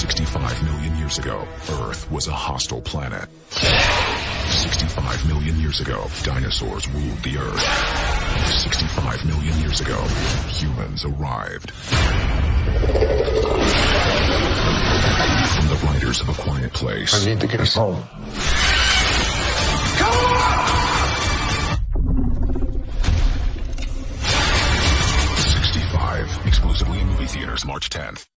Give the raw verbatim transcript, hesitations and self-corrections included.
sixty-five million years ago, Earth was a hostile planet. sixty-five million years ago, dinosaurs ruled the Earth. sixty-five million years ago, humans arrived. From the writers of A Quiet Place. I need to get us home.